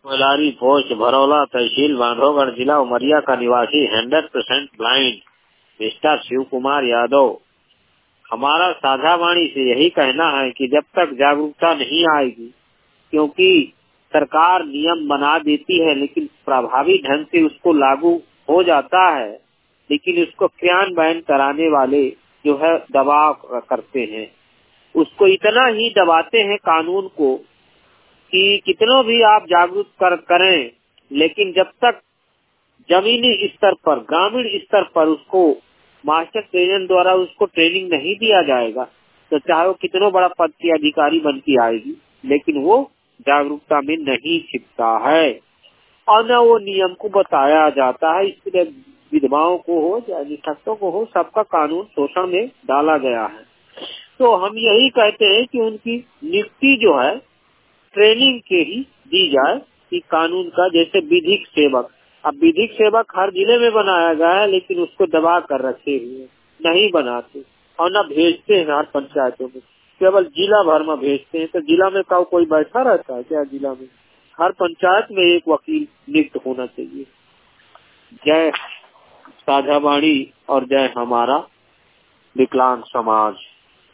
Malari post Bharaula तहसील बांधवगढ़ जिला उमरिया का निवासी 100% ब्लाइंड मिस्टर शिव कुमार यादव। हमारा साझा वाणी से यही कहना है कि जब तक जागरूकता नहीं आएगी, क्योंकि सरकार नियम बना देती है लेकिन प्रभावी ढंग से उसको लागू हो जाता है, लेकिन उसको क्रियान्वयन कराने वाले जो है दबाव करते हैं, उसको इतना ही दबाते हैं कानून को कि कितनों भी आप जागरूक करें, लेकिन जब तक जमीनी स्तर पर, ग्रामीण स्तर पर उसको मास्टर ट्रेनर द्वारा उसको ट्रेनिंग नहीं दिया जाएगा, तो चाहे वो कितना बड़ा पद की अधिकारी बन के आएगी, लेकिन वो जागरूकता में नहीं छिपता है और न वो नियम को बताया जाता है। इसलिए विधवाओं को हो या निशक्तों को हो, सबका कानून शोषण में डाला गया है। तो हम यही कहते हैं कि उनकी नियुक्ति जो है ट्रेनिंग के ही दी जाए कि कानून का, जैसे विधिक सेवक, अब विधिक सेवक हर जिले में बनाया गया है, लेकिन उसको दबा कर रखे हुए नहीं बनाते और न भेजते हैं हर पंचायतों में, केवल जिला भर में भेजते हैं। तो जिला में का कोई बैठा रहता है क्या? जिला में हर पंचायत में एक वकील नियुक्त होना चाहिए। जय साझा वाणी और जय हमारा विकलांग समाज।